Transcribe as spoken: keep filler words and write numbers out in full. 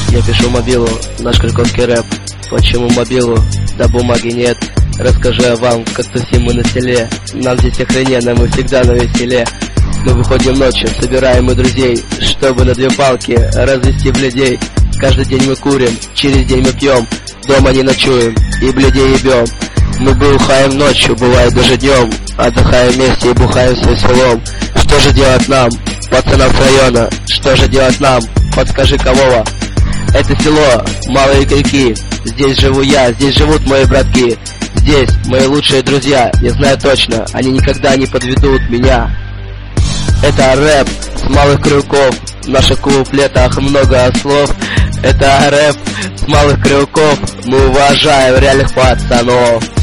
Я пишу мобилу, наш крюковский рэп. Почему мобилу? Да бумаги нет. Расскажу я вам, как тусим мы на селе. Нам здесь охрененно, мы всегда на веселе. Мы выходим ночью, собираем мы друзей, чтобы на две палки развести блядей. Каждый день мы курим, через день мы пьем, дома не ночуем и блядей ебем. Мы бухаем ночью, бывает даже днем, отдыхаем вместе и бухаем всем селом. Что же делать нам, пацанам с района? Что же делать нам? Подскажи, кого? Это село, малые крюки. Здесь живу я, здесь живут мои братки. Здесь мои лучшие друзья, я знаю точно, они никогда не подведут меня. Это рэп с малых крюков, в наших куплетах много слов. Это рэп с малых крюков, мы уважаем реальных пацанов.